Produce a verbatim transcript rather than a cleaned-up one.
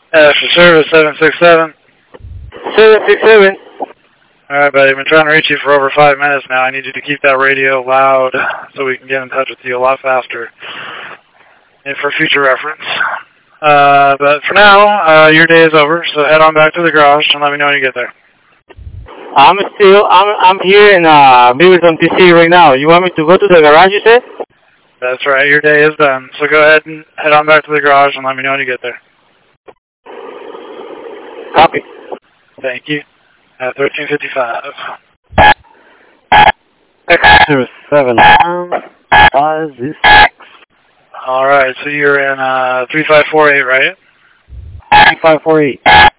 After service, seven six seven. seven six seven. Alright, buddy, I've been trying to reach you for over five minutes now. I need you to keep that radio loud so we can get in touch with you a lot faster. And for future reference. Uh, but for now, uh, your day is over, so head on back to the garage and let me know when you get there. I'm still, I'm I'm here in uh, Beaverton, D C right now. You want me to go to the garage, you said? That's right, your day is done. So go ahead and head on back to the garage and let me know when you get there. Copy. Thank you. At thirteen fifty-five. zero seven five six. Alright, so you're in uh, three five four eight, right? three five four eight.